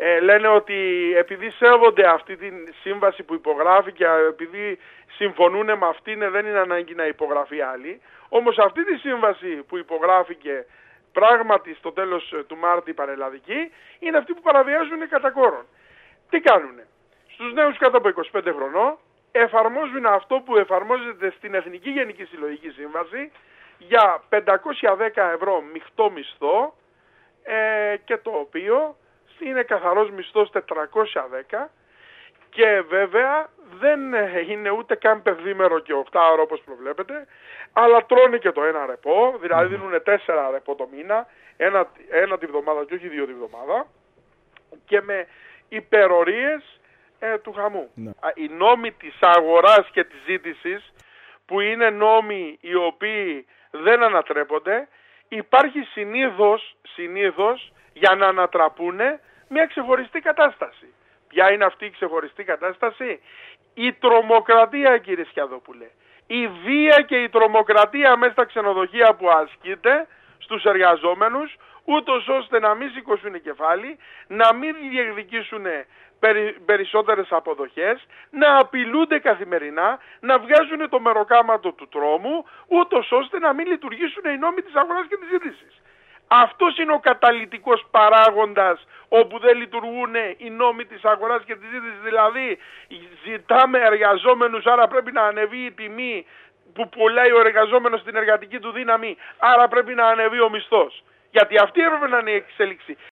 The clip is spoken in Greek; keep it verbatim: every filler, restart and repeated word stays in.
Ε, λένε ότι επειδή σέβονται αυτή τη σύμβαση που υπογράφει και επειδή συμφωνούν με αυτήν δεν είναι ανάγκη να υπογραφεί άλλη. Όμως αυτή τη σύμβαση που υπογράφηκε πράγματι στο τέλος του Μάρτη πανελλαδική είναι αυτοί που παραβιάζουν κατά κόρον. Τι κάνουνε? Στους νέους κάτω από είκοσι πέντε χρονών εφαρμόζουν αυτό που εφαρμόζεται στην Εθνική Γενική Συλλογική Σύμβαση για πεντακόσια δέκα ευρώ μεικτό μισθό ε, και το οποίο είναι καθαρός μισθός τετρακόσια δέκα και βέβαια δεν είναι ούτε καν πενθήμερο και οκτάωρο όπως προβλέπετε, αλλά τρώνε και το ένα ρεπό, δηλαδή δίνουν τέσσερα ρεπό το μήνα, ένα, ένα τη βδομάδα και όχι δύο τη βδομάδα και με υπερορίες ε, του χαμού. Ναι. Οι νόμοι της αγοράς και της ζήτησης που είναι νόμοι οι οποίοι δεν ανατρέπονται, υπάρχει συνήθως, συνήθως για να ανατραπούνε μια ξεχωριστή κατάσταση. Ποια είναι αυτή η ξεχωριστή κατάσταση? Η τρομοκρατία, κύριε Σκιαδόπουλε. Η βία και η τρομοκρατία μέσα στα ξενοδοχεία που ασκείται στους εργαζόμενους, ούτως ώστε να μην σηκώσουν κεφάλι, να μην διεκδικήσουν περι, περισσότερες αποδοχές, να απειλούνται καθημερινά, να βγάζουν το μεροκάματο του τρόμου, ούτως ώστε να μην λειτουργήσουν οι νόμοι της αγοράς και της ζήτησης. Αυτός είναι ο καταλυτικός παράγοντας όπου δεν λειτουργούν οι νόμοι της αγοράς και της ζήτησης. Δηλαδή ζητάμε εργαζόμενους, άρα πρέπει να ανεβεί η τιμή που πουλάει ο εργαζόμενος στην εργατική του δύναμη, άρα πρέπει να ανεβεί ο μισθός. Γιατί αυτή έπρεπε να είναι η εξέλιξη.